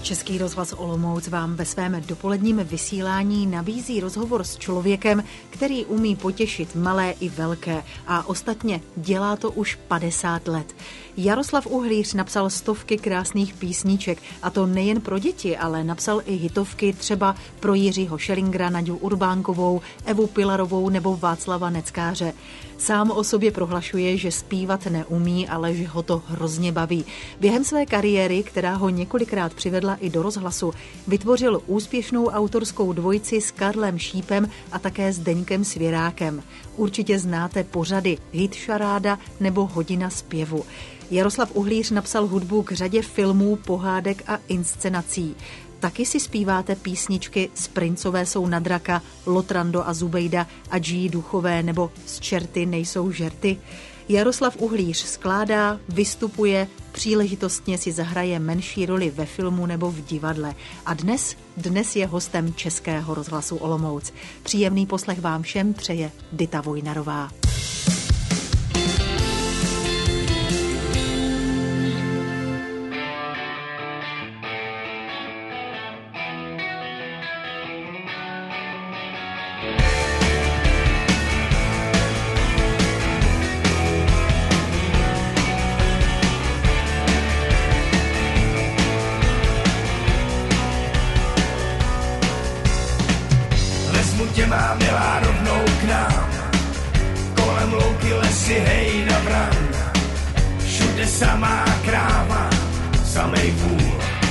Český rozhlas Olomouc vám ve svém dopoledním vysílání nabízí rozhovor s člověkem, který umí potěšit malé i velké a ostatně dělá to už 50 let. Jaroslav Uhlíř napsal stovky krásných písniček, a to nejen pro děti, ale napsal i hitovky třeba pro Jiřího Schellingra, Naďu Urbánkovou, Evu Pilarovou nebo Václava Neckáře. Sám o sobě prohlašuje, že zpívat neumí, ale že ho to hrozně baví. Během své kariéry, která ho několikrát přivedla i do rozhlasu, vytvořil úspěšnou autorskou dvojici s Karlem Šípem a také s Deňkem Svěrákem. Určitě znáte pořady Hit šaráda nebo Hodina zpěvu. Jaroslav Uhlíř napsal hudbu k řadě filmů, pohádek a inscenací. Taky si zpíváte písničky Z princové jsou na draka, Lotrando a Zubejda a G. Duchové nebo Z čerty nejsou žerty. Jaroslav Uhlíř skládá, vystupuje, příležitostně si zahraje menší roli ve filmu nebo v divadle. A dnes je hostem Českého rozhlasu Olomouc. Příjemný poslech vám všem přeje Dita Vojnarová. Mám milá rovnou k nám, kolem louky lesy, hej na bran, všude samá kráva, samej vůl.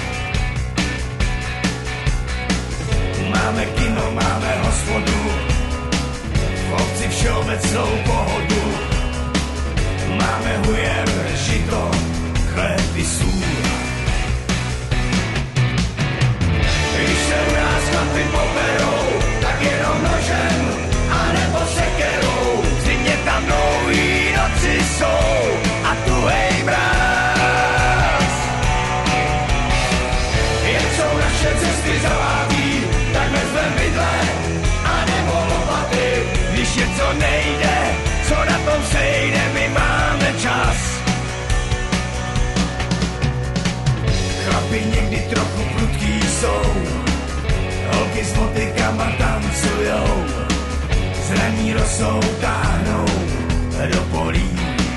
Máme kino, máme hospodu, v obci všeobecnou pohodu. Máme hujer, žito, chléb i sůl. Když se u nás chlapi poperou, tak jenom nožem, anebo sekerou. V zimě tam dlouhý noci jsou a tuhej mráz. Jak jsou naše cesty zavábí, tak vezmem vidle, anebo lopaty. Když něco nejde, co na tom sejde, my máme čas. Chlapi někdy trochu prudký jsou, holky s motykama tancujou, zraní rosou táhnou do polí.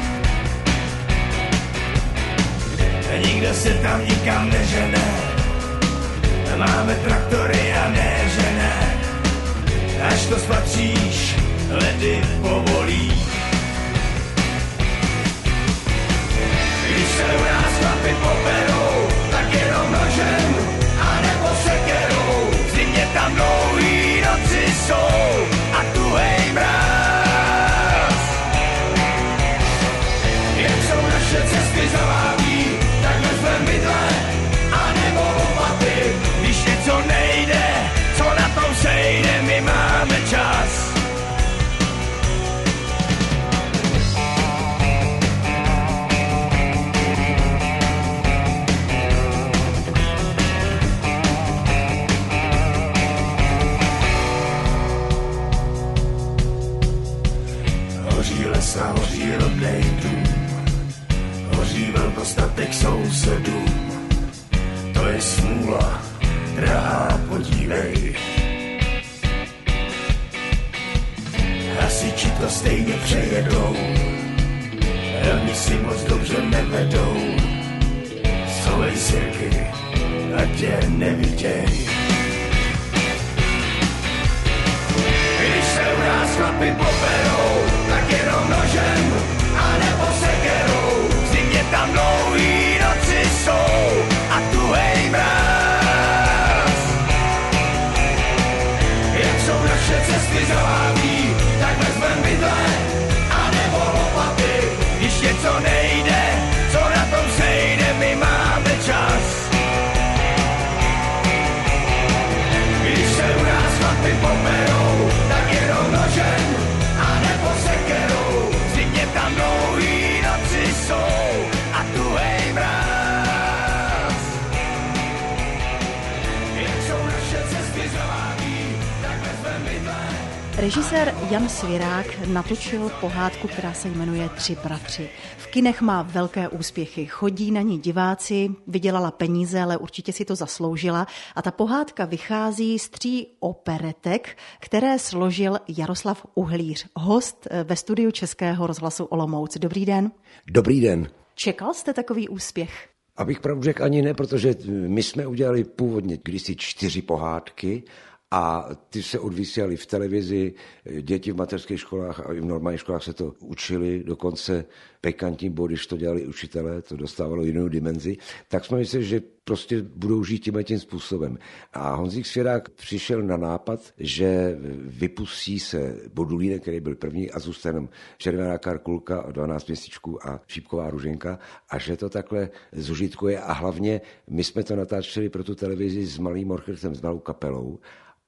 Nikdo se tam nikam nežene, máme traktory a ne žene, až to spatříš, ledy povolí. Když se u nás chlapi poperou, tak jenom nožem, anebo sekerou. V zimě tam dlouhý noci jsou a tuhej mráz. Jak jsou naše cesty zavábí, tak vezmem vidle, anebo lopaty. Když něco nejde, co na tom sejde, my máme čas. Hoří rodnej dům, hoří velkostatek sousedům. To je smůla, drahá, podívej. Hasiči to stejně přejedou, oni si moc dobře nevedou. Schovej sirky, ať tě neviděj. Když se u nás chlapi poperou, tak jenom nožem, anebo sekerou. V zimě tam dlouhý noci jsou a tuhej mráz. Jak jsou naše cesty zavábí, tak vezmem vidle, anebo lopaty. Když něco nejde, co na tom sejde, my máme čas. Když se u nás chlapi poperou, tak jenom nožem, anebo sekerou. Režisér Jan Svěrák natočil pohádku, která se jmenuje Tři bratři. V kinech má velké úspěchy, chodí na ní diváci, vydělala peníze, ale určitě si to zasloužila. A ta pohádka vychází z 3 operetek, které složil Jaroslav Uhlíř, host ve studiu Českého rozhlasu Olomouc. Dobrý den. Dobrý den. Čekal jste takový úspěch? Abych pravdu řekl, ani ne, protože my jsme udělali původně kdysi 4 pohádky a ty se odvysílaly v televizi, děti v mateřských školách a i v normálních školách se to učili, dokonce pikantní bod, když to dělali učitelé, to dostávalo jinou dimenzi, tak jsme mysleli, že prostě budou žít tím způsobem. A Honzík Svěrák přišel na nápad, že vypustí se Bodulínek, který byl první, a zůstane jenom Červená Karkulka, 12 měsíčků a Šípková Ruženka, a že to takhle zužitkuje. A hlavně my jsme to natáčeli pro tu televizi s malým orchestrem, s malou kapelou.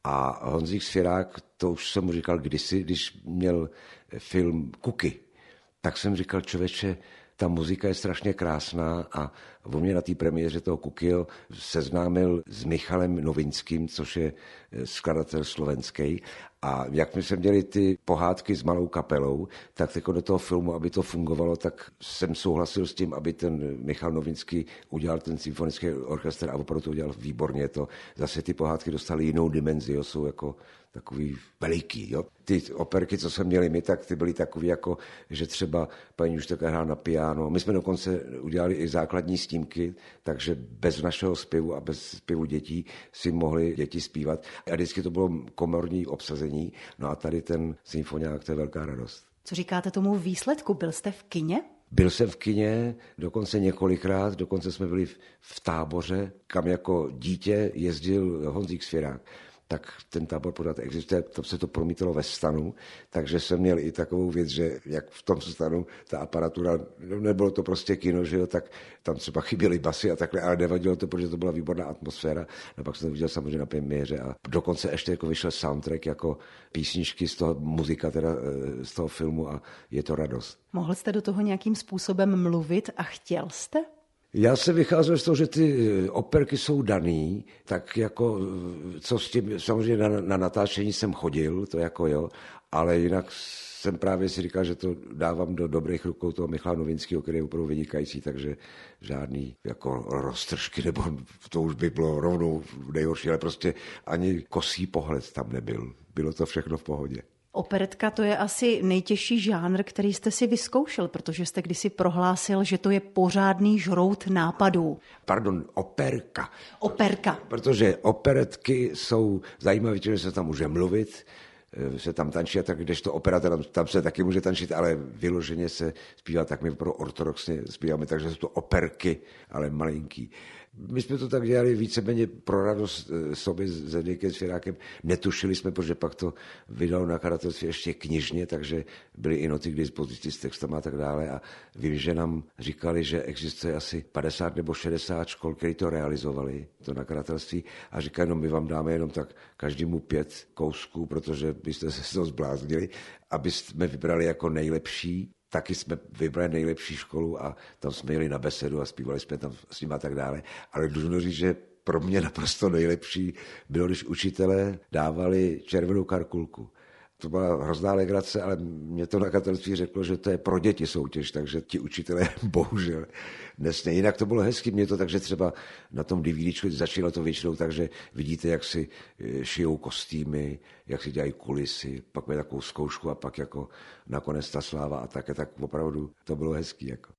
A Honzík Svěrák, to už jsem mu říkal kdysi, když měl film Kuky, tak jsem říkal, člověče, ta muzika je strašně krásná, a on mě na té premiéře toho Kukyho seznámil s Michalem Novinským, což je skladatel slovenský. A jak my jsme měli ty pohádky s malou kapelou, tak jako do toho filmu, aby to fungovalo, tak jsem souhlasil s tím, aby ten Michal Novinský udělal ten symfonický orchestr, a opravdu to udělal výborně. To zase ty pohádky dostaly jinou dimenzi, jo, jsou jako takový veliký. Jo. Ty operky, co jsme měli my, tak ty byly takový, jako, že třeba paní Juštoka hrá na piano. My jsme dokonce udělali i základní snímky, takže bez našeho zpěvu a bez zpěvu dětí si mohli děti zpívat. A vždycky to bylo komorní obsazení. No a tady ten symfoniák, to je velká radost. Co říkáte tomu výsledku? Byl jste v kině? Byl jsem v kině, dokonce několikrát, dokonce jsme byli v táboře, kam jako dítě jezdil Honzík Svěrák. Tak ten tábor pořád existuje, tam se to promítalo ve stanu, takže jsem měl i takovou věc, že jak v tom stanu ta aparatura, nebylo to prostě kino, že jo, tak tam třeba chyběly basy a takhle, ale nevadilo to, protože to byla výborná atmosféra. A pak jsem to viděl samozřejmě na premiéře a dokonce ještě jako vyšel soundtrack jako písničky z toho, muzika teda z toho filmu, a je to radost. Mohl jste do toho nějakým způsobem mluvit a chtěl jste? Já jsem vycházel z toho, že ty operky jsou daný, tak jako, co s tím, samozřejmě na natáčení jsem chodil, to jako jo, ale jinak jsem právě si říkal, že to dávám do dobrých rukou toho Michala Novinského, který je opravdu vynikající, takže žádný jako roztržky, nebo to už by bylo rovnou nejhorší, ale prostě ani kosý pohled tam nebyl. Bylo to všechno v pohodě. Operetka, to je asi nejtěžší žánr, který jste si vyzkoušel, protože jste kdysi prohlásil, že to je pořádný žrout nápadů. Pardon, operka. Operka. Protože operetky jsou zajímavé, že se tam může mluvit, se tam tančí, a tak kdežto opera, tam se taky může tančit, ale vyloženě se zpívá, tak my pro ortodoxně zpíváme, takže jsou to operky, ale malinký. My jsme to tak dělali víceméně pro radost sobě s Zdeňkem Svěrákem. Netušili jsme, protože pak to vydalo nakladatelství ještě knižně, takže byly i noty k dispozici s textama a tak dále. A vím, že nám říkali, že existuje asi 50 nebo 60 škol, které to realizovali, to nakladatelství. A říkali, no my vám dáme jenom tak každému 5 kousků, protože byste se z toho zbláznili, aby jsme vybrali jako nejlepší. Taky jsme vybrali nejlepší školu a tam jsme jeli na besedu a zpívali jsme tam s nimi a tak dále. Ale dlužno říct, že pro mě naprosto nejlepší bylo, když učitelé dávali Červenou Karkulku. To byla hrozná legrace, ale mě to nakladatelství řeklo, že to je pro děti soutěž, takže ti učitelé bohužel nesně. Jinak to bylo hezky, mě to takže třeba na tom DVDčku začínalo to většinou, takže vidíte, jak si šijou kostýmy, jak si dělají kulisy, pak mají takovou zkoušku a pak jako nakonec ta sláva a také, tak opravdu to bylo hezký. Jako.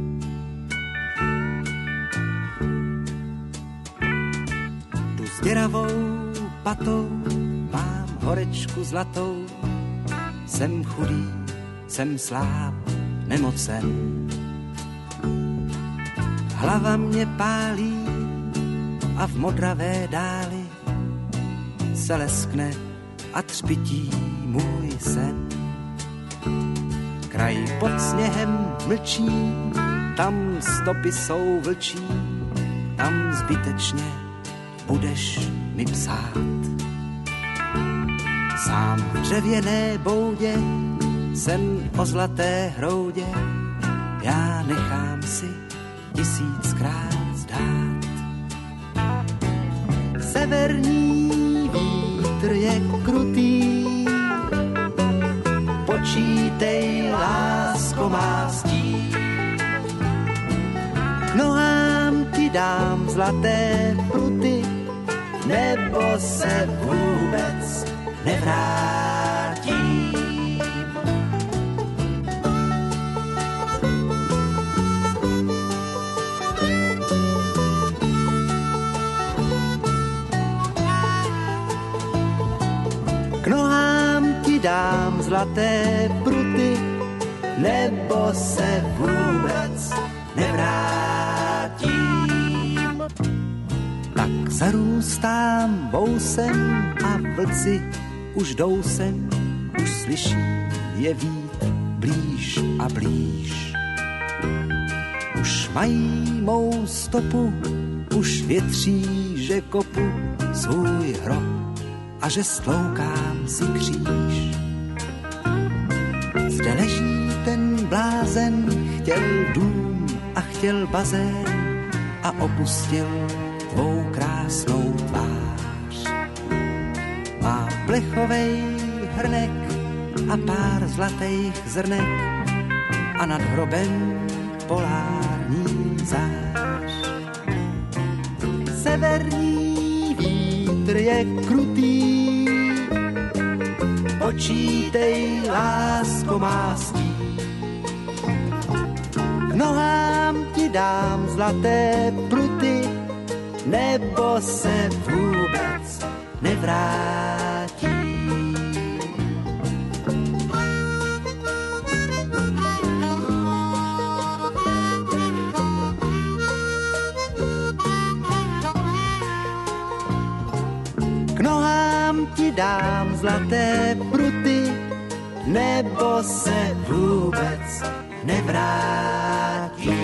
Tu s děravou patou mám horečku zlatou, jsem chudý, jsem sláb, nemocen. Hlava mě pálí a v modravé dáli se leskne a třpití můj sen. Kraj pod sněhem mlčí, tam stopy jsou vlčí, tam zbytečně budeš mi psát. Sám v dřevěné boudě sen o zlaté hroudě, já nechám si 1000krát zdát. Severní vítr je krutý, ti dám zlaté pruty, nebo se vůbec nevrátím. K nohám ti dám zlaté pruty, nebo se vůbec nevrátím. Tak zarůstám vousem a vlci už jdou sem, už slyším je vít blíž a blíž. Už mají mou stopu, už větří, že kopu svůj hrob a že stloukám si kříž. Zde leží ten blázen, chtěl dům a chtěl bazén a opustil tvou krásnou tvář. Má plechovej hrnek a pár zlatých zrnek a nad hrobem polární zář. Severní vítr je krutý, počítej, lásko má stí. K nohám ti dám zlaté pruty, nebo se vůbec nevrátí. K nohám ti dám zlaté pruty, nebo se vůbec nevrátí.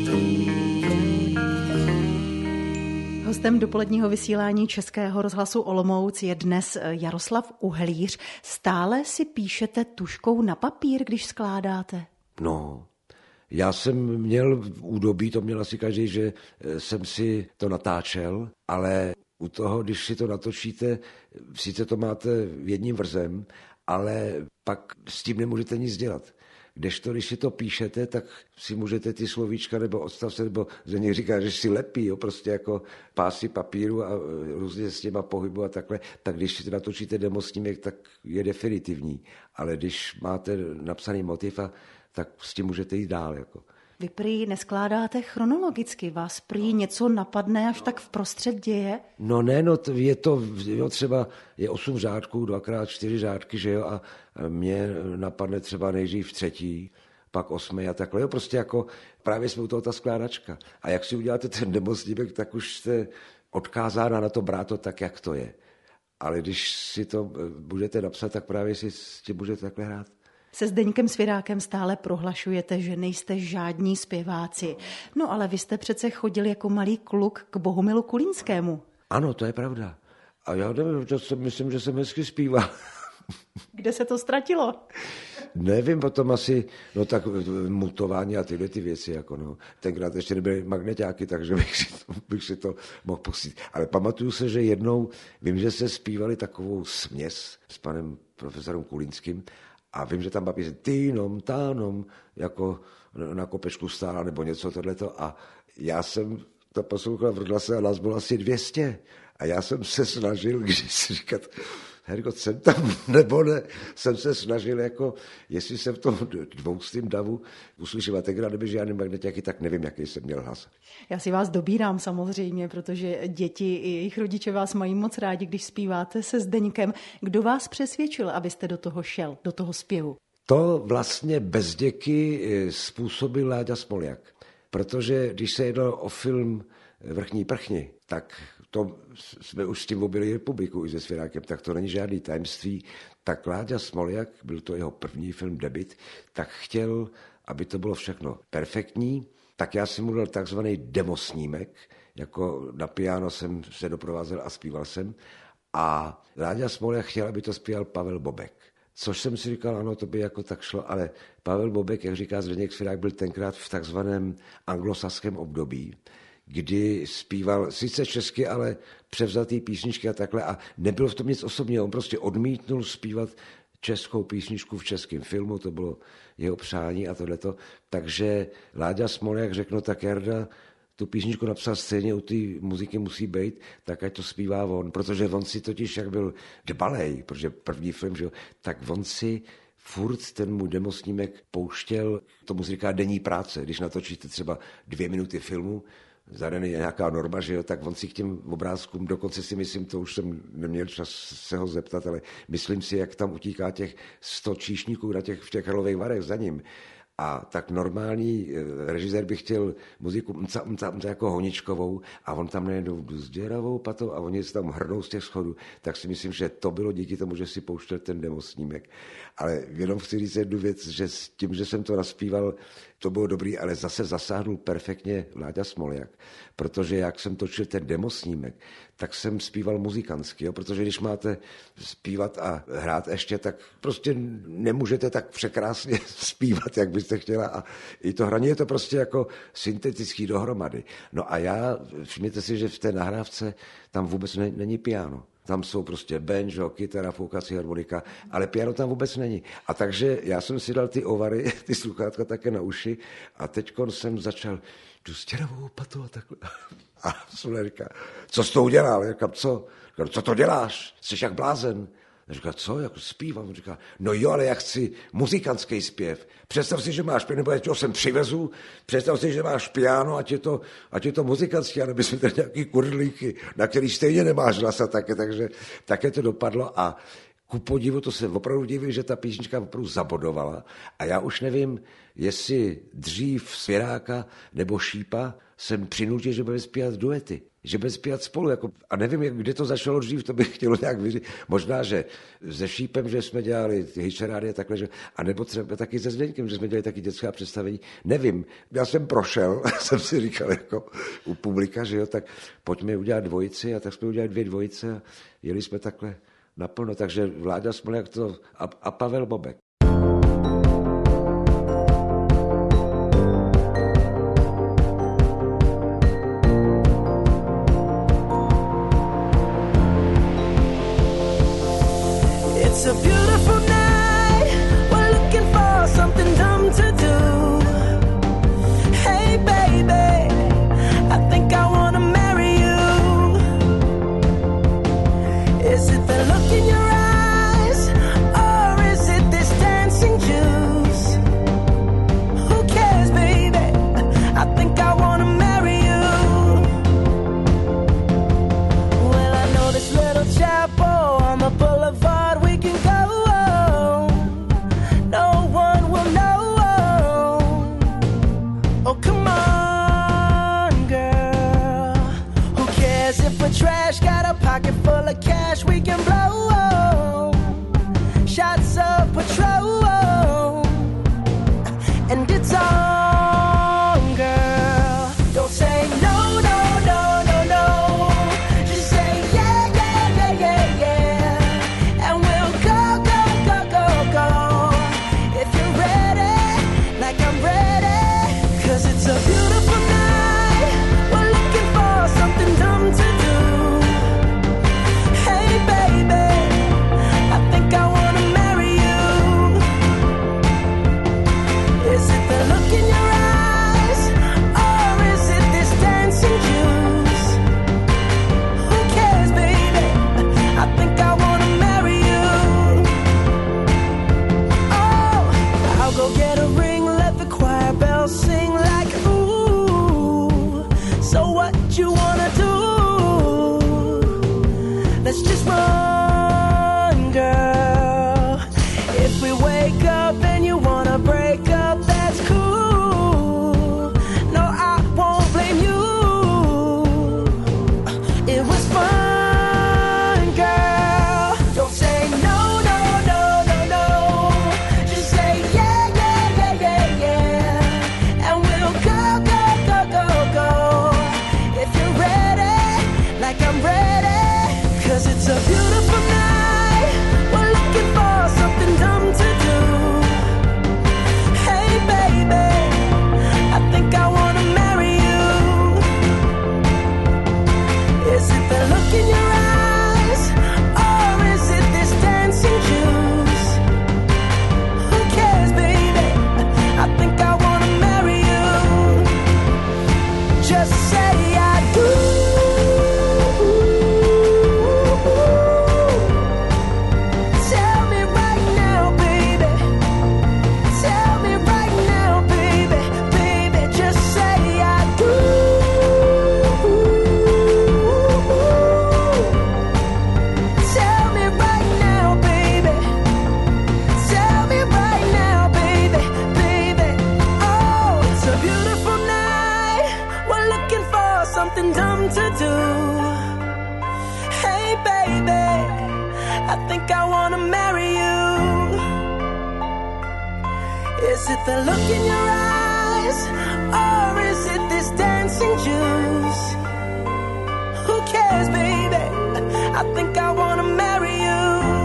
Hostem dopoledního vysílání Českého rozhlasu Olomouc je dnes Jaroslav Uhlíř. Stále si píšete tužkou na papír, když skládáte? No, já jsem měl údobí, to měl asi každý, že jsem si to natáčel, ale u toho, když si to natočíte, sice to máte jedním vrzem, ale pak s tím nemůžete nic dělat. Kdežto, když si to píšete, tak si můžete ty slovíčka nebo odstavce, nebo že někdo říká, že si lepí, jo, prostě jako pásy papíru a různě s těma pohybu a takhle, tak když si to natočíte demosnímek, tak je definitivní. Ale když máte napsaný motiv, tak s tím můžete jít dál. Jako. Vy prý neskládáte chronologicky, vás prý něco napadne až tak vprostřed děje? No ne, no je to, jo, třeba je 8 řádků, 2x4 řádky, že jo, a mě napadne třeba nejdřív 3., pak 8. a takhle, jo, prostě jako právě jsme u toho ta skládačka. A jak si uděláte ten demosnímek, tak už jste odkázána na to brát to tak, jak to je. Ale když si to budete napsat, tak právě si s tím budete takhle hrát. Se Zdeňkem Svěrákem stále prohlašujete, že nejste žádní zpěváci. No ale vy jste přece chodil jako malý kluk k Bohumilu Kulínskému. Ano, to je pravda. A já nevím, myslím, že jsem hezky zpíval. Kde se to ztratilo? Nevím, potom asi, no tak mutování a tyhle ty věci, jako no. Tenkrát ještě nebyly magneťáky, takže bych si to mohl pustit. Ale pamatuju se, že jednou, vím, že se zpívali takovou směs s panem profesorem Kulínským a vím, že tam byla píseň týnom, tánom, jako na kopečku stála nebo něco tohleto a já jsem to poslouchal v rozhlase a nás bylo asi 200 a já jsem se snažil, když si říkat, Herko, jsem tam nebo ne, jsem se snažil, jako, jestli jsem v tom dvoustým davu uslyšel, tenkrát nebyl žádný magneťáky, tak nevím, jaký jsem měl hlas. Já si vás dobírám samozřejmě, protože děti i jejich rodiče vás mají moc rádi, když zpíváte se Zdeňkem. Kdo vás přesvědčil, abyste do toho šel, do toho zpěvu? To vlastně bez děky způsobil Láďa Smoljak, protože když se jednalo o film Vrchní prchni, tak to jsme už s tím objeli republiku i se Svěrákem, tak to není žádný tajemství. Tak Láďa Smoljak, byl to jeho první film, debut, tak chtěl, aby to bylo všechno perfektní, tak já jsem mu dal takzvaný demosnímek, jako na piano jsem se doprovázel a zpíval jsem. A Láďa Smoljak chtěl, aby to zpíval Pavel Bobek. Což jsem si říkal, ano, to by jako tak šlo, ale Pavel Bobek, jak říká Zdeněk Svěrák, byl tenkrát v takzvaném anglosaském období, kdy zpíval sice česky, ale převzatý písničky a takhle a nebylo v tom nic osobního. On prostě odmítnul zpívat českou písničku v českém filmu, to bylo jeho přání a tohleto. Takže Láďa Smoljak řekl, no tak Jarda, tu písničku napsal stejně, u té muziky musí být, tak ať to zpívá on, protože on si totiž, jak byl dbalej, protože první film, že jo, tak on si furt ten můj demosnímek pouštěl, tomu se říká denní práce, když natočíte třeba 2 minuty filmu, za den je nějaká norma, že jo, tak on si k těm obrázkům, dokonce si myslím, to už jsem neměl čas se ho zeptat, ale myslím si, jak tam utíká těch 100 číšníků v těch Karlových Varech za ním. A tak normální režisér by chtěl muziku jako Honičkovou a on tam najednou s děravou patou a oni se tam hrnou z těch schodů, tak si myslím, že to bylo díky tomu, že si pouštěl ten demosnímek. Ale jenom chci říct jednu věc, že s tím, že jsem to naspíval, to bylo dobrý, ale zase zasáhnul perfektně Láďa Smoljak, protože jak jsem točil ten demosnímek, tak jsem zpíval muzikantsky, jo? Protože když máte zpívat a hrát ještě, tak prostě nemůžete tak překrásně zpívat, jak byste chtěla a i to hraní je to prostě jako syntetický dohromady. No a já, všimněte si, že v té nahrávce tam vůbec není piano. Tam jsou prostě banjo, kytara, foukací harmonika, ale piano tam vůbec není. A takže já jsem si dal ty ovary, ty sluchátka také na uši a teďkon jsem začal tu s děravou patou a takhle. A Smoljak říká, co jsi to udělal? Já říkám, co? Říkám, co to děláš? Jsi jak blázen. Já říkám, co? Jako zpívám. On říká, no jo, ale já chci muzikantský zpěv. Představ si, že máš piano, nebo já to sem přivezu, představ si, že máš piano, ať je to muzikantský, a nebys mi tady nějaký kurdlíky, na který stejně nemáš hlas a takže také to dopadlo a ku podivu to se opravdu divím, že ta písnička opravdu zabodovala a já už nevím, jestli dřív Svěráka nebo Šípa jsem přinutil, že bude zpívat duety, že bude zpívat spolu. Jako, a nevím, kde to začalo dřív, to bych chtělo nějak vyřít. Možná, že se Šípem, že jsme dělali ty Hyčerády a takhle, a nebo třeba taky se Zdeňkem, že jsme dělali taky dětská představení. Nevím, já jsem prošel, jsem si říkal jako u publika, že jo, tak pojďme udělat dvojici a tak jsme udělali 2 dvojice a jeli jsme takhle naplno. Takže Láďa Smoljak to a Pavel Bobek. It's a beautiful night. We're looking for something dumb to do. Hey baby, I think I wanna marry you. Is it the look in your eyes, or is it this day? something dumb to do. Hey baby, I think I wanna marry you. Is it the look in your eyes, or is it this dancing juice? Who cares, baby? I think I wanna marry you.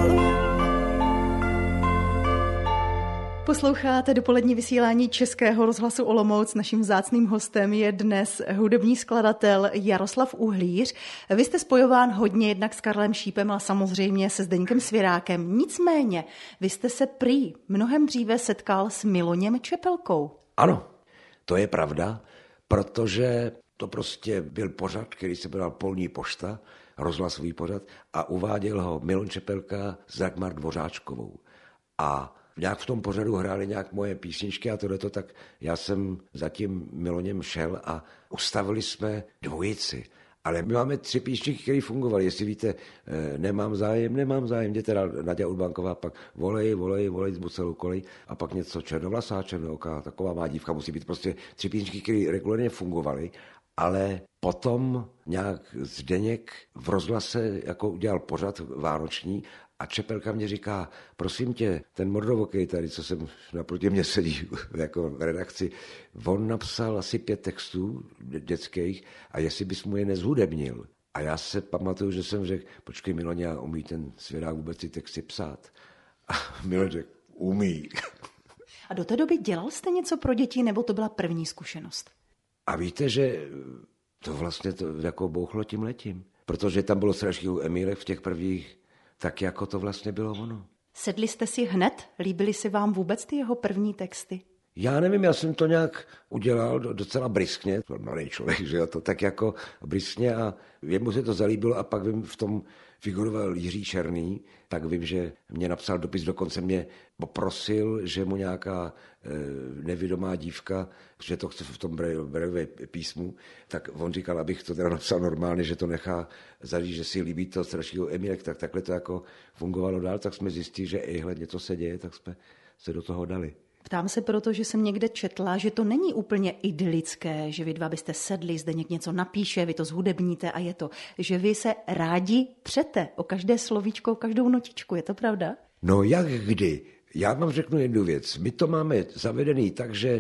Posloucháte dopolední vysílání Českého rozhlasu Olomouc. Naším vzácným hostem je dnes hudební skladatel Jaroslav Uhlíř. Vy jste spojován hodně jednak s Karlem Šípem, ale samozřejmě se Zdeňkem Svěrákem. Nicméně, vy jste se prý mnohem dříve setkal s Miloněm Čepelkou. Ano, to je pravda, protože to prostě byl pořad, který se jmenoval Polní pošta, rozhlasový pořad, a uváděl ho Milon Čepelka s Dagmar Dvořáčkovou. A nějak v tom pořadu hráli nějak moje písničky a tohleto, tak já jsem za tím Miloněm šel a ustavili jsme dvojici. Ale my máme 3 písničky, které fungovaly. Jestli víte, nemám zájem, jde teda Naďa Urbanková, pak volej, z celou kolej, a pak něco černovlasá, černooká, taková má dívka, musí být prostě 3 písničky, které regulárně fungovaly. Ale potom nějak Zdeněk v rozhlase jako udělal pořad vánoční a Čepelka mě říká, prosím tě, ten mordovokej tady, co jsem naproti mě sedí jako v redakci, on napsal asi 5 textů dětských a jestli bys mu je nezhudebnil. A já se pamatuju, že jsem řekl, počkej Miloně, a umí ten Svěrák vůbec ty texty psát? A Miloň řekl, umí. A do té doby dělal jste něco pro děti, nebo to byla první zkušenost? A víte, že to vlastně to jako bouchlo tím letím, protože tam bylo strašný Emílek v těch prvních, tak jako to vlastně bylo ono. Sedli jste si hned? Líbily se vám vůbec ty jeho první texty? Já nevím, já jsem to nějak udělal docela briskně, mladý člověk, že jo, to tak jako briskně, a jemu se to zalíbilo a pak vím, v tom figuroval Jiří Černý, tak vím, že mě napsal dopis, dokonce mě poprosil, že mu nějaká nevědomá dívka, že to chce v tom Brejlově písmu, tak on říkal, abych to teda napsal normálně, že to nechá zaříct, že si líbí to strašného Emílek, tak takhle to jako fungovalo dál, tak jsme zjistili, že ihle něco se děje, tak jsme se do toho dali. Ptám se proto, že jsem někde četla, že to není úplně idylické, že vy dva byste sedli, Zdeněk něco napíše, vy to zhudebníte a je to, že vy se rádi přete o každé slovíčko, o každou notičku, je to pravda? No jak kdy? Já vám řeknu jednu věc. My to máme zavedený tak, že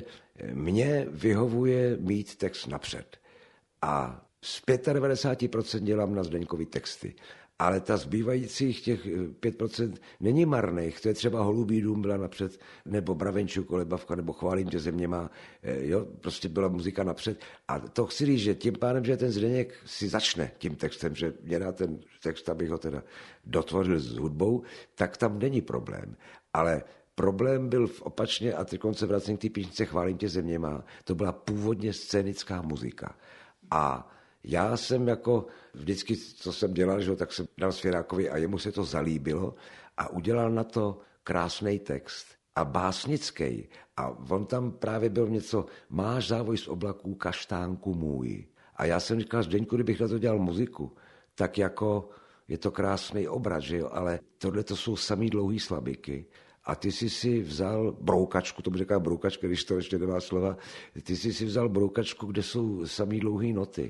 mně vyhovuje mít text napřed. A z 95% dělám na Zdeňkovi texty. Ale ta zbývajících těch 5% není marných. To je třeba Holubý dům byla napřed, nebo Bravenčuk, Kolebavka, nebo Chválím tě země má. Jo, prostě byla muzika napřed. A to chci říct, že tím pádem, že ten Zdeněk si začne tím textem, že mě dá ten text, abych ho teda dotvořil s hudbou, tak tam není problém. Ale problém byl opačně, a teď se vracím k té písničce Chválím tě země má. To byla původně scénická muzika. A já jsem jako vždycky, co jsem dělal, že, tak jsem dal Svěrákovi a jemu se to zalíbilo a udělal na to krásný text a básnický. A on tam právě byl něco, máš závoj z oblaků, kaštánku můj. A já jsem říkal, Zdeňku, kdybych na to dělal muziku, tak jako je to krásný obraz, že jo, ale tohle to jsou samý dlouhý slabiky. A ty jsi vzal broukačku, to by říká broukačka, když to ještě nemá slova, ty jsi vzal broukačku, kde jsou samý dlouhý noty.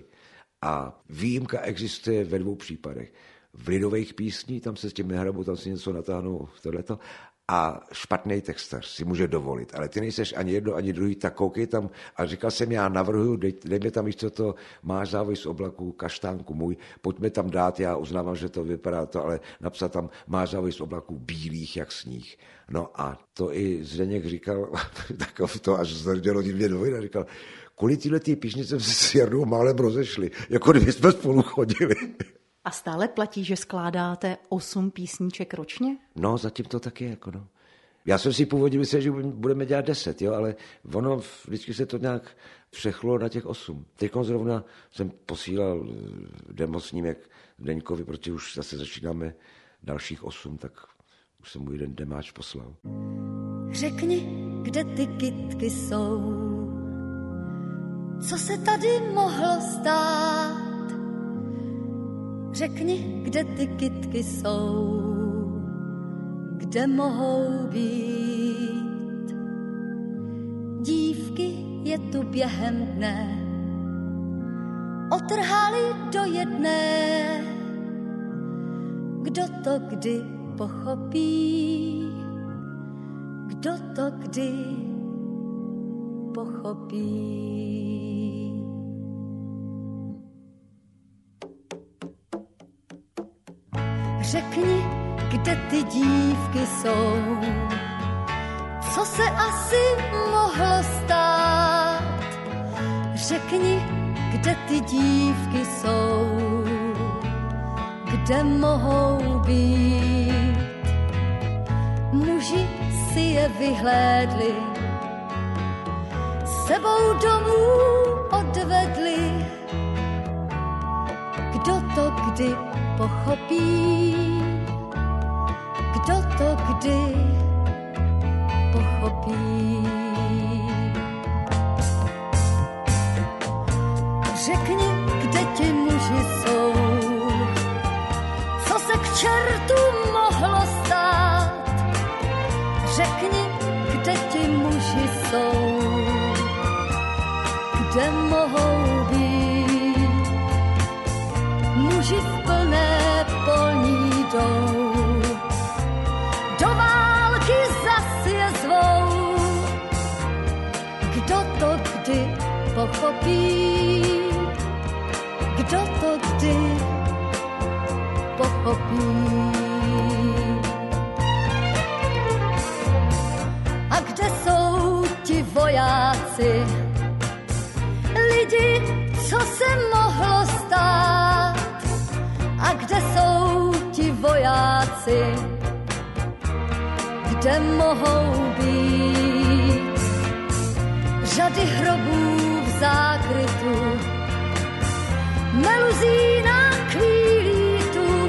A výjimka existuje ve 2 případech. V lidových písní, tam se s tím nehrabou, tam si něco natáhnou, tohleto. A špatný textař si může dovolit. Ale ty nejseš ani jedno, ani druhý, tak koukej tam. A říkal jsem, já navrhuju, dejme tam víš, co to, máš závoj z oblaků, kaštánku můj, pojďme tam dát, já uznávám, že to vypadá to, ale napsat tam, máš závoj z oblaků bílých jak sníh. No a to i Zdeněk říkal, tak to až zrdělo divně do vojna, říkal, kvůli této píšnice jsme se s Jardou málem rozešli, jako kdyby jsme spolu chodili. A stále platí, že skládáte 8 písniček ročně? No, zatím to taky jako no. Já jsem si původně myslel, že budeme dělat 10, jo, ale ono vždycky se to nějak přechlo na těch 8. Teď zrovna jsem posílal demosnímek Zdeňkovi, protože už zase začínáme dalších 8, tak už jsem mu jeden demáč poslal. Řekni, kde ty kytky jsou, co se tady mohlo stát? Řekni, kde ty kytky jsou, kde mohou být. Dívky je tu během dne, otrhali do jedné. Kdo to kdy pochopí? Kdo to kdy pochopí? Řekni, kde ty dívky jsou, co se asi mohlo stát. Řekni, kde ty dívky jsou, kde mohou být. Muži si je vyhlédli, sebou domů odvedli. Kdo to kdy pochopí? Kdo to kdy pochopí? Řekni, kde ti muži jsou, co se k čertu mohlo stát. Řekni, kde ti muži jsou, kde mohou být. Muži v plné polní jdou, do války zas je zvou. Kdo to kdy pochopí? Kdo to kdy pochopí? A kde jsou ti vojáci? Lidi, co se mohlo stát? A kde jsou ti vojáci? Kde mohou být? Řady hrobů v zákrytu, meluzína chvílí tu.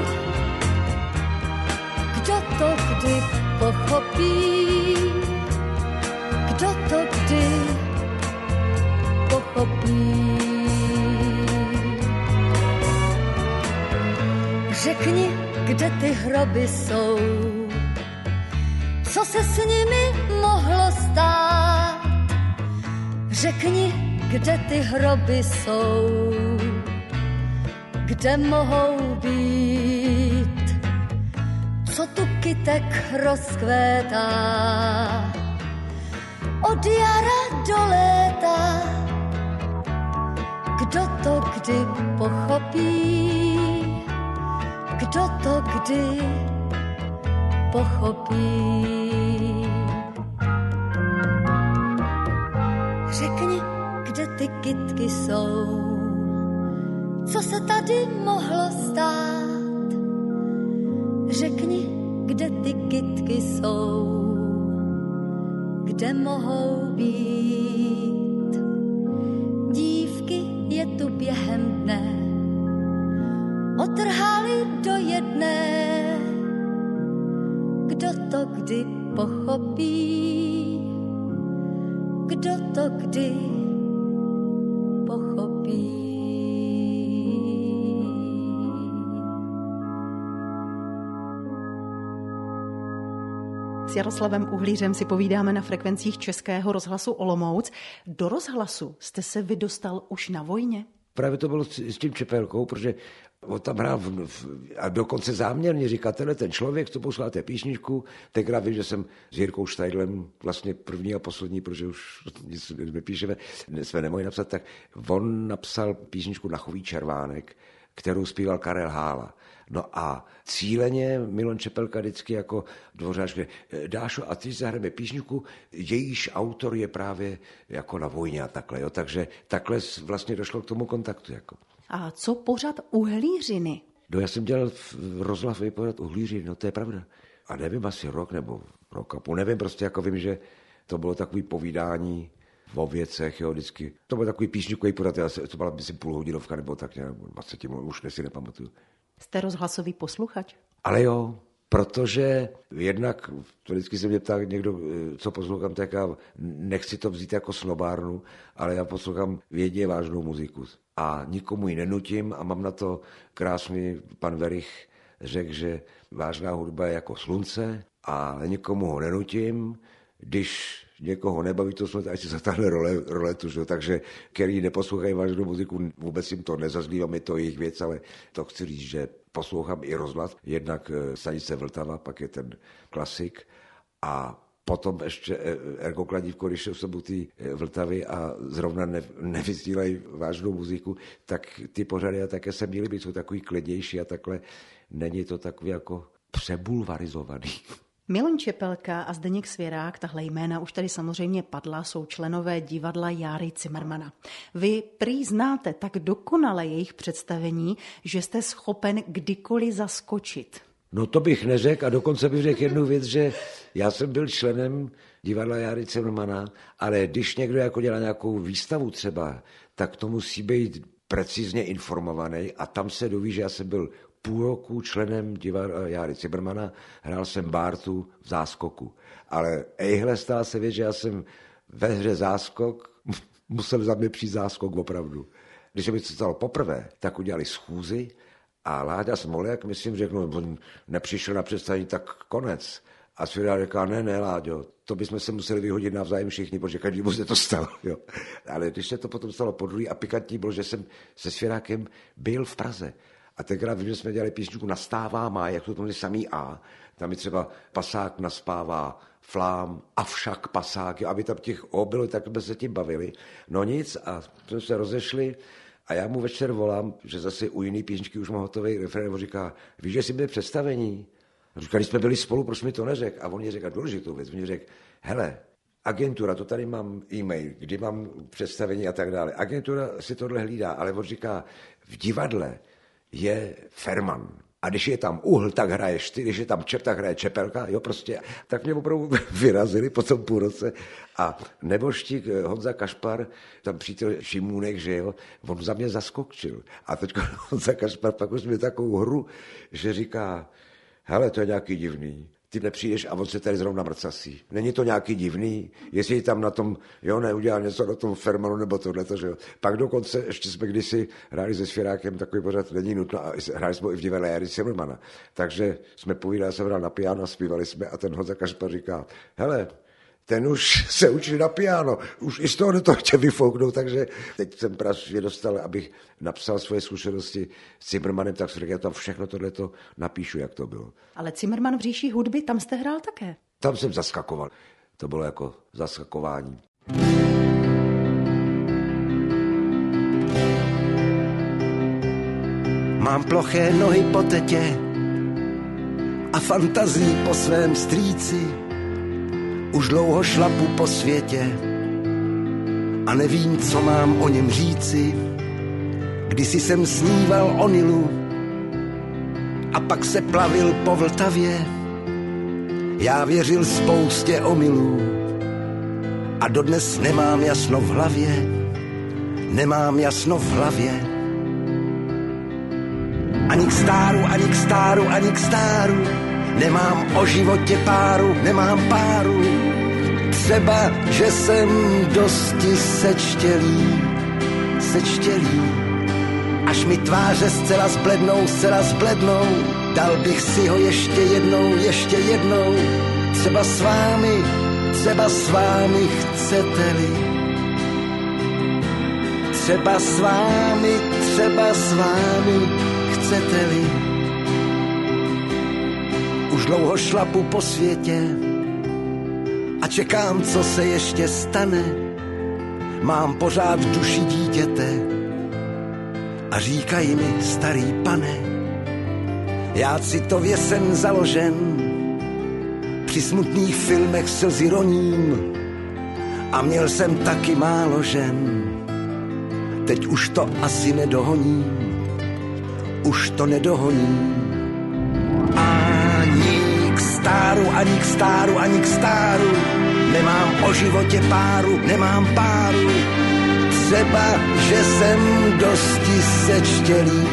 Kdo to kdy pochopí? Kdo to kdy pochopí? Řekni, kde ty hroby jsou, co se s nimi mohlo stát. Řekni, kde ty hroby jsou, kde mohou být. Co tu kytek rozkvétá, od jara do léta. Kdo to kdy pochopí? Kdo to kdy pochopí? Řekni, kde ty kytky jsou, co se tady mohlo stát. Řekni, kde ty kytky jsou, kde mohou být. Dívky je tu během dne, otrhali do jedné. Kdo to kdy pochopí? Kdo to kdy pochopí? S Jaroslavem Uhlířem si povídáme na frekvencích Českého rozhlasu Olomouc. Do rozhlasu jste se vy dostal už na vojně? Právě to bylo s tím Čepelkou, protože on tam hrál a dokonce záměrně říká, ten člověk, co posláte písničku, tenkrát vím, že jsem s Jirkou Štajdlem vlastně první a poslední, protože už nic nepíšeme, jsme nemohli napsat, tak on napsal písničku Nachový červánek, kterou zpíval Karel Hála. No a cíleně Milan Čepelka vždycky jako dvořáč, Dášo, a ty zahrajeme písničku, jejíž autor je právě jako na vojně a takhle, jo, takže takhle vlastně došlo k tomu kontaktu. Jako. A co pořad Uhlířiny? No já jsem dělal v rozhlasový pořad Uhlířiny, no to je pravda. A nevím, asi rok nebo rok a půl, nevím, prostě jako vím, že to bylo takový povídání o věcech, jo, vždycky. To byl takový písničkový pořad, to byla myslím půlhodinovka nebo tak nějak, 20 minut, už si nepamatuju. Jste rozhlasový posluchač? Ale jo, protože jednak, to vždycky se mě ptá někdo, co poslouchám, tak já nechci to vzít jako snobárnu, ale já poslouchám vědně vážnou muziku. A nikomu ji nenutím a mám na to krásný pan Verich řekl, že vážná hudba je jako slunce a nikomu ho nenutím. Když někoho nebaví to smrt, ať si zatáhne roletu, že? Takže který neposlouchají vážnou muziku, vůbec jim to nezazlívám, je to jejich věc, ale to chci říct, že poslouchám i rozhlas, jednak stanice Vltava, pak je ten klasik a potom ještě Ergo Kladívko, když jsou té Vltavy a zrovna nevysílají vážnou muziku, tak ty pořady a také se měly být, jsou takový klidnější a takhle není to takový jako přebulvarizovaný. Milan Čepelka a Zdeněk Svěrák, tahle jména už tady samozřejmě padla, jsou členové divadla Járy Cimrmana. Vy prý znáte tak dokonale jejich představení, že jste schopen kdykoliv zaskočit. No to bych neřekl a dokonce bych řekl jednu věc, že já jsem byl členem divadla Járy Cimrmana, ale když někdo jako dělá nějakou výstavu třeba, tak to musí být precizně informovaný a tam se doví, že já jsem byl půl roku členem divadla Járy Cimrmana, hrál jsem Bártu v Záskoku. Ale ejhle stala se věc, že já jsem ve hře Záskok musel za mě přijít Záskok opravdu. Když se mi to stalo poprvé, tak udělali schůzi a Láďa Smolek, myslím, řekl, on nepřišel na představení, tak konec. A Svěrák říká, ne, Láďo, to bychom se museli vyhodit navzájem všichni, protože každému se to stalo. Jo. Ale když se to potom stalo podruhé a pikantní bylo, že jsem se Svěrákem byl v Praze. A tenkrát vím, že jsme dělali písničku Nastává máj, jak to tam je samý A. Tam je třeba pasák naspává flám, avšak pasák, jo, aby tam těch O bylo, tak jsme se tím bavili. No nic a jsme se rozešli a já mu večer volám, že zase u jiný písničky už má hotový refrén, on říká, víš, že jsi byl představení? A říká, když jsme byli spolu, proč mi to neřekl? A on mi řekl důležitou věc, on mi řekl, hele, agentura, to tady mám e-mail, kdy mám představení a tak dále. Agentura si tohle hlídá, ale on říká, v divadle je Ferman. A když je tam Uhl, tak hraješ ty, když je tam Čep, tak hraje Čepelka, jo, prostě. Tak mě opravdu vyrazili po tom půl roce. A neboštík Honza Kašpar, tam přítel Šimůnek, že jo, on za mě zaskokčil. A teď Honza Kašpar pak už měl takovou hru, že říká, hele, to je nějaký divný. Ty nepřijdeš a on se tady zrovna mrcasí. Není to nějaký divný, jestli tam na tom, jo, neudělal něco na tom Fermanu nebo tohleto, že jo. Pak dokonce, ještě jsme kdysi hráli se Svěrákem, takový pořád není nutno, a hráli jsme i v divadle Járy Cimrmana. Takže jsme povídali, jsem hrál na piano, zpívali jsme a ten Honza Kašpar říká, hele, ten už se učí na piano, už i z toho to chtěl vyfouknout, takže teď jsem právě dostal, abych napsal svoje zkušenosti s Cimrmanem, tak jsem řekl, já tam všechno tohleto napíšu, jak to bylo. Ale Cimrman v říši hudby, tam jste hrál také. Tam jsem zaskakoval, to bylo jako zaskakování. Mám ploché nohy po tetě a fantazii po svém strýci. Už dlouho šlapu po světě a nevím, co mám o něm říci. Kdysi jsem sníval o Nilu a pak se plavil po Vltavě. Já věřil spoustě omylů a dodnes nemám jasno v hlavě. Nemám jasno v hlavě. Ani k stáru, ani k stáru, ani k stáru. Nemám o životě páru, nemám páru. Třeba, že jsem dosti sečtělý. Až mi tváře zcela zblednou, dal bych si ho ještě jednou. Třeba s vámi chcete-li. Třeba s vámi chcete-li. Už dlouho šlapu po světě a čekám, co se ještě stane. Mám pořád v duši dítěte a říkají mi, starý pane, já citově jsem založen, při smutných filmech slzy roním a měl jsem taky málo žen. Teď už to asi nedohoním, Ani k stáru, nemám o životě páru, nemám páru. Třeba, že jsem dosti sečtělý.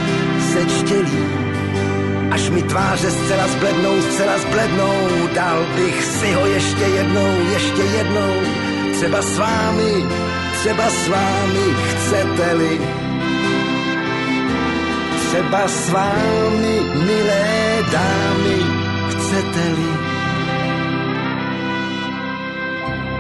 Až mi tváře zcela zblednou, dal bych si ho ještě jednou. Třeba s vámi chcete-li. Třeba s vámi, milé dámy, chcete-li.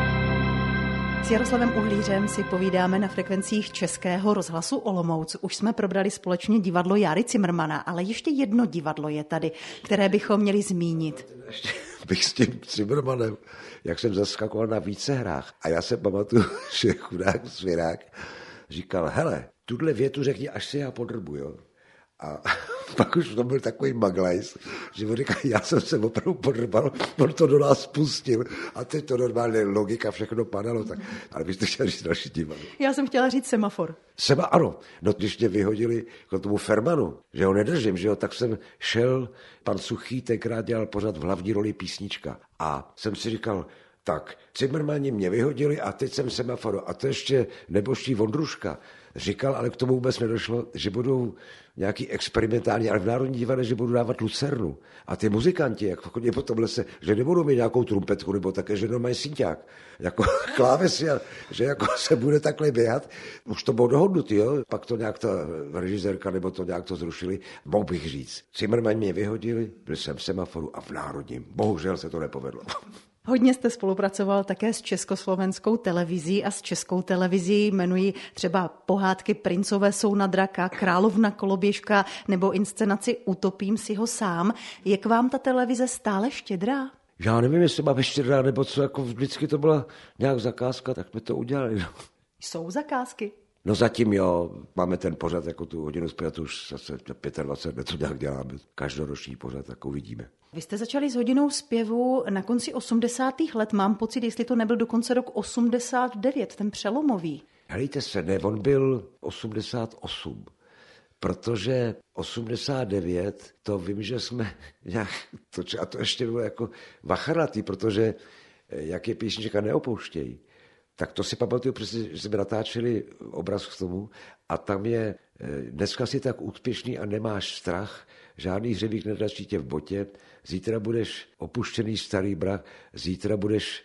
S Jaroslavem Uhlířem si povídáme na frekvencích Českého rozhlasu Olomouc. Už jsme probrali společně divadlo Járy Cimrmana, ale ještě jedno divadlo je tady, které bychom měli zmínit. Ještě bych s tím Cimrmanem, jak jsem zaskakoval na více hrách. A já se pamatuju, že chudák Svěrák říkal, hele, tuhle větu řekni, až se já podrbu, jo. A pak už to byl takový maglajs, že on říká, já jsem se opravdu podrbal, on to do nás pustil a teď to normálně logika, všechno padalo. Tak. Ale vy jste chtěli říct další divadlo. Já jsem chtěla říct Semafor. Ano, no když mě vyhodili k tomu Fermanu, že ho nedržím, že jo, tak jsem šel, pan Suchý tenkrát dělal pořád v hlavní roli Písnička. A jsem si říkal, tak, Cimrmani mě vyhodili a teď jsem Semaforu. A to ještě nebožtí Vondruška říkal, ale k tomu vůbec nedošlo, že budou nějaký experimentální, ale v Národní divadle, že budou dávat lucernu. A ty muzikanti, jak chodí po tom lese, že nebudou mít nějakou trumpetku, nebo také, že mají synťák, jako klávesy, že jako se bude takhle běhat. Už to bylo dohodnutý, jo? Pak to nějak ta režisérka, nebo to nějak to zrušili. Mohl bych říct, Cimrmani mě vyhodili, byl jsem v Semaforu a v Národním. Bohužel se to nepovedlo. Hodně jste spolupracoval také s Československou televizí a s Českou televizí. Jmenují třeba pohádky Princové jsou na draka, Královna koloběžka nebo inscenaci Utopím si ho sám. Je k vám ta televize stále štědrá? Já nevím, jestli má štědrá, nebo co, jako vždycky to byla nějak zakázka, tak jsme to udělali. No. Jsou zakázky? No zatím jo, máme ten pořad, jako tu hodinu zpět, už zase 25 let to nějak děláme, každoroční pořad, tak uvidíme. Vy jste začali s hodinou zpěvu na konci 80. let, mám pocit, jestli to nebyl dokonce rok 89, ten přelomový. Helejte se, ne, on byl 88, protože 89, to vím, že jsme nějak točili, a to ještě bylo jako vachrlatý, protože jak je Písnička neopouštějí, tak to si pamatuju, protože jsme natáčeli obraz k tomu a tam je, dneska si tak úspěšný a nemáš strach, žádný hřebík nedačí tě v botě, zítra budeš opuštěný starý brak, zítra budeš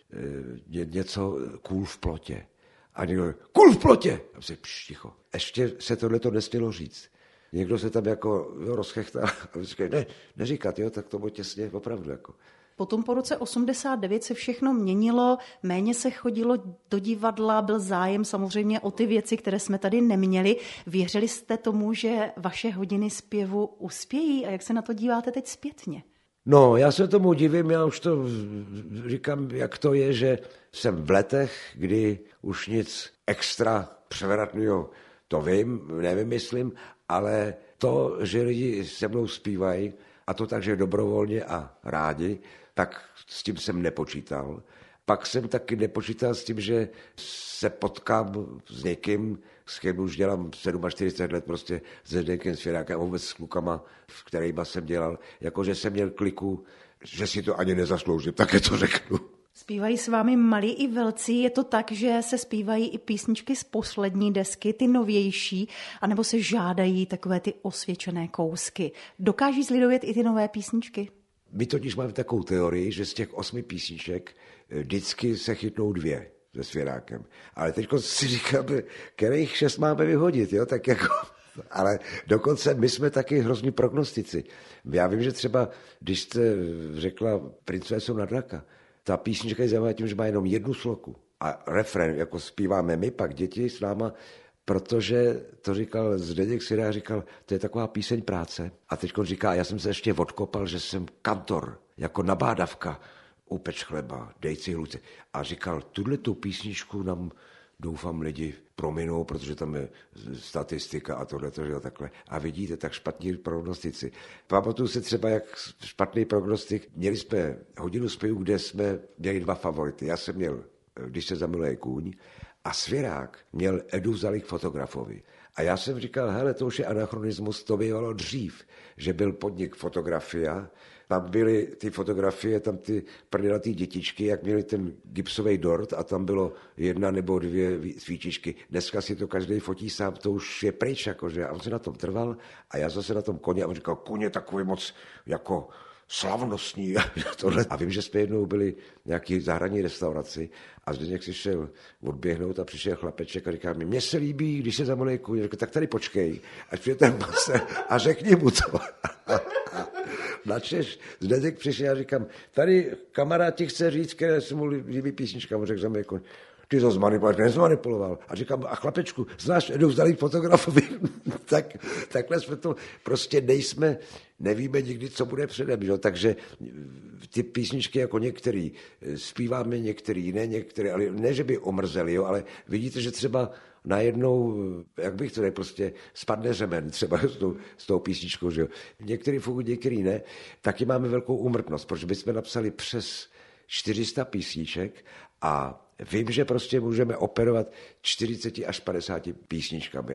něco kůl v plotě. A někdo, kůl v plotě! A si, ticho. Ještě se tohleto nesmělo říct. Někdo se tam jako rozchechtal a říká, ne, neříkat, jo, tak to bylo těsně, opravdu jako. Potom po roce 89 se všechno měnilo, méně se chodilo do divadla, byl zájem samozřejmě o ty věci, které jsme tady neměli. Věřili jste tomu, že vaše hodiny zpěvu uspějí a jak se na to díváte teď zpětně? No, já se tomu divím, já už to říkám, jak to je, že jsem v letech, kdy už nic extra převratného, to vím, nevymyslím, ale to, že lidi se mnou zpívají, a to tak, že dobrovolně a rádi, tak s tím jsem nepočítal. Pak jsem taky nepočítal s tím, že se potkám s někým, s kým už dělám 47 let prostě se Zdeňkem Svěrákem, vůbec s klukama, v kterýma jsem dělal, jakože jsem měl kliku, že si to ani nezasloužím, také to řeknu. Zpívají s vámi malí i velcí, je to tak, že se zpívají i písničky z poslední desky, ty novější, anebo se žádají takové ty osvědčené kousky. Dokáží zlidovět i ty nové písničky? My totiž máme takovou teorii, že z těch 8 písniček vždycky se chytnou 2 se Svěrákem. Ale teď si říkáme, kterých 6 máme vyhodit, jo, tak jako... Ale dokonce my jsme taky hrozní prognostici. Já vím, že třeba, když jste řekla Princové jsou na draka, ta písnička je zajímavá tím, že má jenom jednu sloku. A refrén, jako zpíváme my, pak děti s náma, protože to říkal Zdeněk Svěrák, říkal, to je taková píseň práce. A teď říká, já jsem se ještě odkopal, že jsem kantor, jako nabádavka, upeč chleba, dej si hluce. A říkal, tuhletu písničku nám doufám lidi prominou, protože tam je statistika a tohleto, že jo, takhle. A vidíte, tak špatní prognostici. Pamatuju se třeba, jak špatný prognostik. Měli jsme hodinu zpěvu, kde jsme měli 2 favority. Já jsem měl Když se zamiluje kůň a Svěrák měl Edu Zalik fotografovi. A já jsem říkal, hele, to už je anachronismus, to bývalo dřív, že byl podnik Fotografia, tam byly ty fotografie, tam ty prdělatý dětičky, jak měli ten gipsový dort a tam bylo 1 nebo 2 svíčičky. Dneska si to každý fotí sám, to už je pryč, jakože. A on se na tom trval a já zase na tom koně a on říkal, koně takový moc jako slavnostní. A vím, že jsme jednou byli nějaký zahraniční restauraci a Zdeněk si šel odběhnout a přišel chlapeček a říká mi, mně se líbí, když se zamiluje kůň. Tak tady počkej, až přijde ten master a řekni mu to. Načež Zdeněk přišel a říkám, tady kamarád ti chce říct, které se mu líbí písnička, mu řekl zamiluje kůň. ty to nezmanipuloval. A říkám, a chlapečku, znáš Edu Vzdalý fotografovi? Takhle jsme to, prostě nevíme nikdy, co bude předem, jo? Takže ty písničky jako některý zpíváme, některý ne, ale ne, že by omrzeli, jo? Ale vidíte, že třeba najednou, jak bych to řekl, prostě spadne řemen třeba s tou písničkou, že jo. Některý fungují, některý ne. Taky máme velkou úmrtnost, protože bychom napsali přes 400 písniček a vím, že prostě můžeme operovat 40 až 50 písničkami.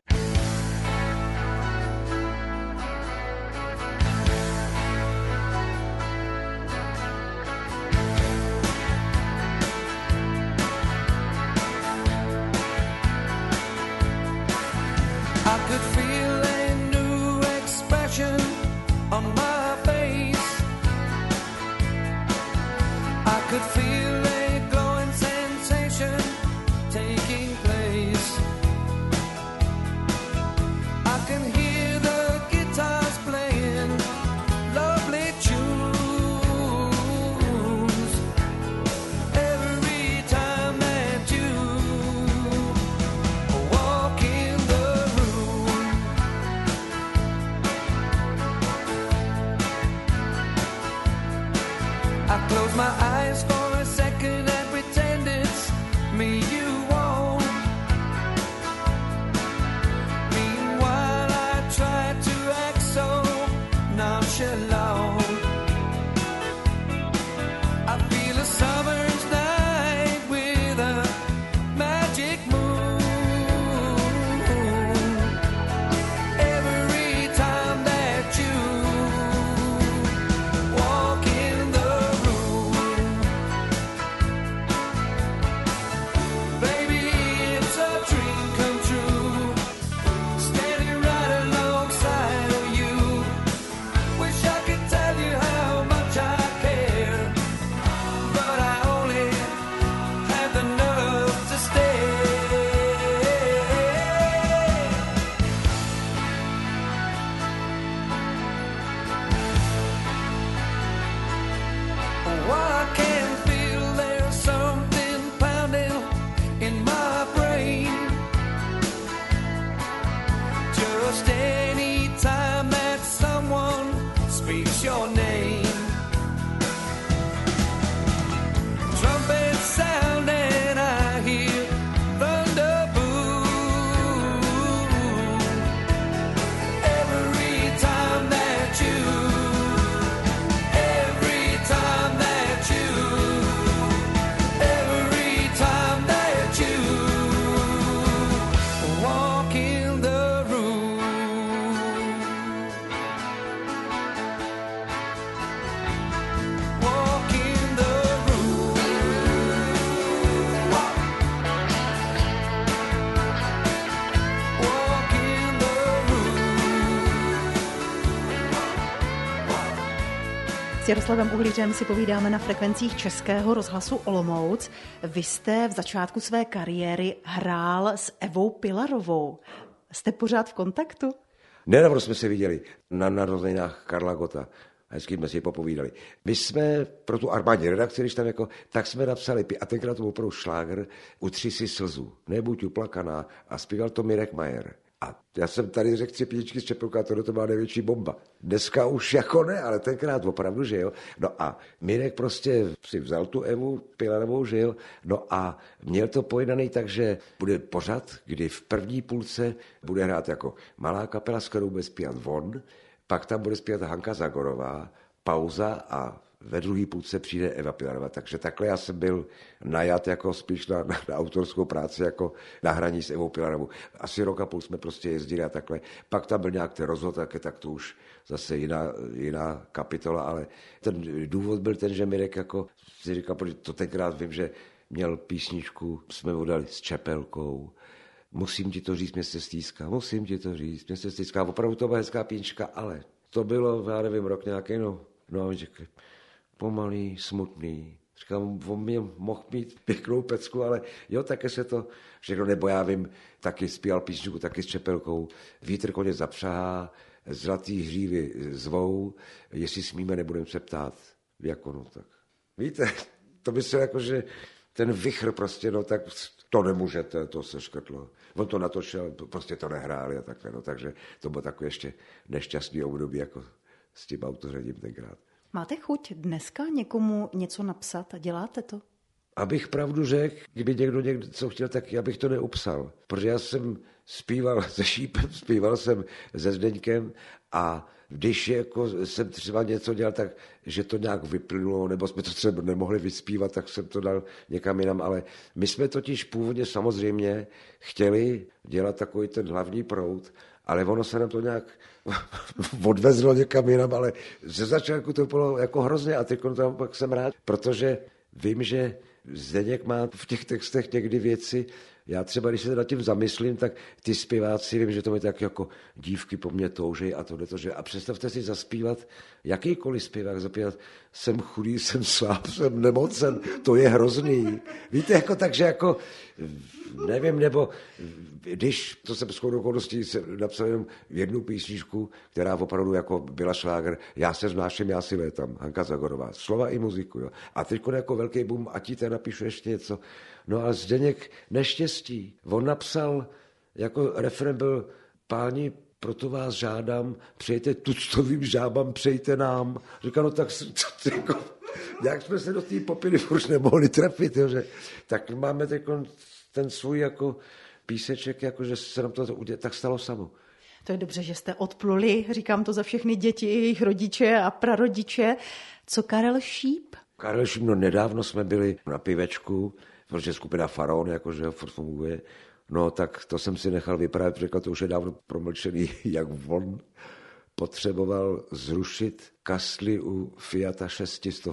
S Jaroslavem Uhlířem si povídáme na frekvencích Českého rozhlasu Olomouc. Vy jste v začátku své kariéry hrál s Evou Pilarovou. Jste pořád v kontaktu? Nedávno jsme se viděli na narozeninách Karla Gotta. Hezky jsme si popovídali. My jsme pro tu armádní redakci, když tam tak jsme napsali, a tenkrát to byl opravdu šlágr, Utři si slzu, nebuď uplakaná, a zpíval to Mirek Majer. A já jsem tady řekl 3 písničky z Čepelka, to byla největší bomba. Dneska už jako ne, ale tenkrát opravdu, že jo. No a Mirek prostě si vzal tu Evu Pilarovou, že jo. No a měl to pojednaný tak, že bude pořad, kdy v první půlce bude hrát jako malá kapela, s kterou bude zpívat von, pak tam bude zpívat Hanka Zagorová, pauza a ve druhé půlce přijde Eva Pilarová. Takže takhle já jsem byl najat jako spíš na autorskou práci, jako na hraní s Evou Pilarovou. Asi rok a půl jsme prostě jezdili a takhle. Pak tam byl nějaký rozhod, tak to už zase jiná kapitola, ale ten důvod byl ten, že Mirek jako si říkal, to tenkrát vím, že měl písničku, jsme mu dali s Čepelkou, musím ti to říct, mě se stýská, opravdu to byla hezká písnička, ale to bylo, já nevím, rok nějaký, no a řekl, pomalý, smutný. Říkám, on mě mohl mít pěknou pecku, ale jo, také se to všechno, nebo já vím, taky zpíval písničku, taky s Čepelkou, Vítr koně zapřahá, Zlatý hřívy zvou, jestli smíme, nebudem se ptát. Jako no tak. Víte, to by se jako, že ten vichr prostě, no tak to nemůžete, to se škrtlo. On to natočil, prostě to nehráli a takhle, no, takže to bylo takové ještě nešťastný období, jako s tím autořením tenkrát. Máte chuť dneska někomu něco napsat a děláte to? Abych pravdu řekl, kdyby někdo co chtěl, tak já bych to neupsal. Protože já jsem zpíval se Šípem, zpíval jsem se Zdeňkem a když jako jsem třeba něco dělal, tak že to nějak vyplynulo, nebo jsme to třeba nemohli vyspívat, tak jsem to dal někam jinam, ale my jsme totiž původně samozřejmě chtěli dělat takový ten hlavní proud, ale ono se nám to nějak odvezlo někam jinam, ale ze začátku to bylo jako hrozně a teď tam pak jsem rád, protože vím, že Zdeněk má v těch textech někdy věci, já třeba, když se nad tím zamyslím, tak ty zpěváci, vím, že to je tak jako dívky po mně toužej a tohle. A představte si zaspívat, jakýkoliv zpěvák zapívat, jsem chudý, jsem sláb, jsem nemocen, to je hrozný. Víte, jako takže jako, nevím, nebo když, to jsem shodou okolností napsal jenom jednu písničku, která opravdu jako byla šláger, já se vznáším, já si létám, Hanka Zagorová, slova i muziku, jo. A teď jako velký boom, a ti te napíšu ještě něco. No a Zdeněk neštěstí. On napsal, jako refren byl, páni, proto vás žádám, přejte tuctovým žábám, přejte nám. Říkal, no tak jako, jak jsme se do té popiny už nemohli trefit, jo, že, tak máme ten svůj jako píseček, jako, že se nám to tak stalo samo. To je dobře, že jste odpluli, říkám to za všechny děti, jejich rodiče a prarodiče. Co Karel Šíp? Karel Šíp, no nedávno jsme byli na pivečku, protože skupina Faraon, jakože furt funguje, no tak to jsem si nechal vyprávět, řekl, to už je dávno promlčený, jak on potřeboval zrušit kasly u Fiata 600,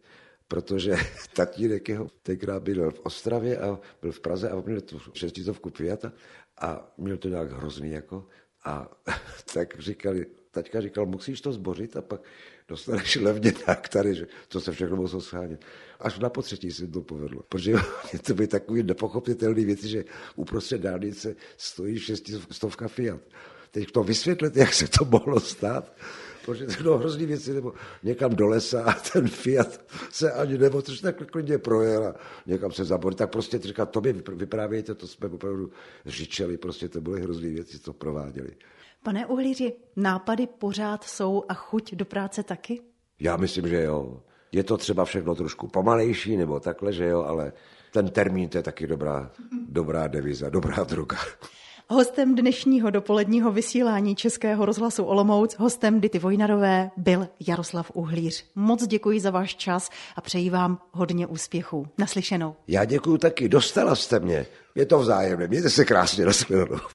protože tatínek jeho tenkrát byl v Ostravě a byl v Praze a měl tu 600 Fiata a měl to nějak hrozný jako a tak taťka říkal, musíš to zbořit a pak dostaneš levně tak tady, že co se všechno muselo schánět. Až na potřetí se to povedlo. Protože to byly takový nepochopitelné věci, že uprostřed dálnice stojí 600 Fiat. Teď to vysvětlit, jak se to mohlo stát, protože to bylo hrozný věci, nebo někam do lesa a ten Fiat se ani nebo což tak klidně projel a někam se zaborí. Tak prostě říkal, to mi vyprávějte, to jsme opravdu řičeli, prostě to byly hrozný věci, co prováděli. Pane Uhlíři, nápady pořád jsou a chuť do práce taky? Já myslím, že jo. Je to třeba všechno trošku pomalejší nebo takhle, že jo, ale ten termín to je taky dobrá deviza, dobrá droga. Hostem dnešního dopoledního vysílání Českého rozhlasu Olomouc, hostem Dity Vojnarové, byl Jaroslav Uhlíř. Moc děkuji za váš čas a přeji vám hodně úspěchů. Naslyšenou. Já děkuji taky, dostala jste mě. Je to vzájemné, mějte se krásně, nashledanou.